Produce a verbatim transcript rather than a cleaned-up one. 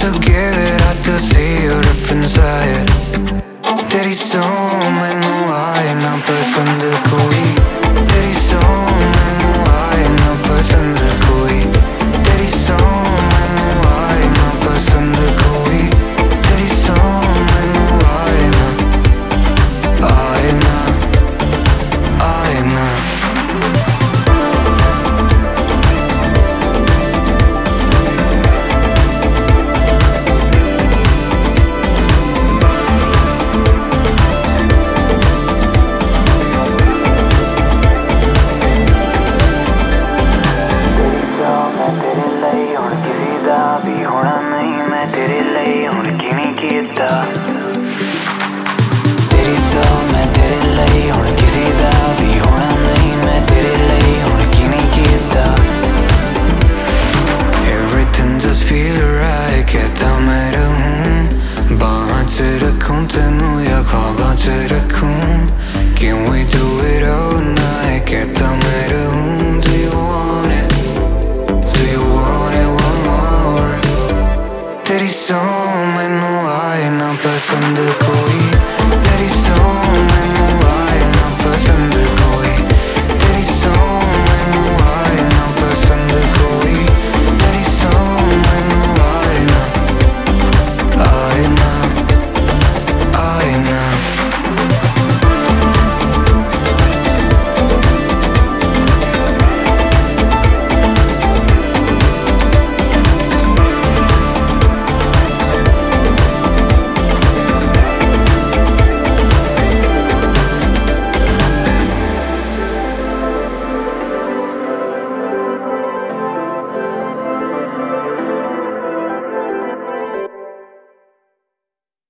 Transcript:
to give it, I to see your different side. तेरी सो मैनू आए ना पसंद कोई, तेरी सो मैनू आए ना पसंद कोई, तेरी सो मैनू आए ना पसंद कोई, तेरी सो मैनू आए ना, आए ना, आए ना। भी होना नहीं मैं तेरे लिए हुण की नहीं कीता, तेरी सौ मैं तेरे लिए हुण किसी दा भी होना नहीं मैं तेरे लिए हुण की नहीं कीता। Everything just feel right, कहता मैं रहूं बाहों च रखूं तेनू या ख्वाबों च रखूं। Can we do it all night, कहता मैं रहूं। Do you want it, do you want it one more? तेरी सौ मैनू आए ना पसंद कोई, तेरी सौ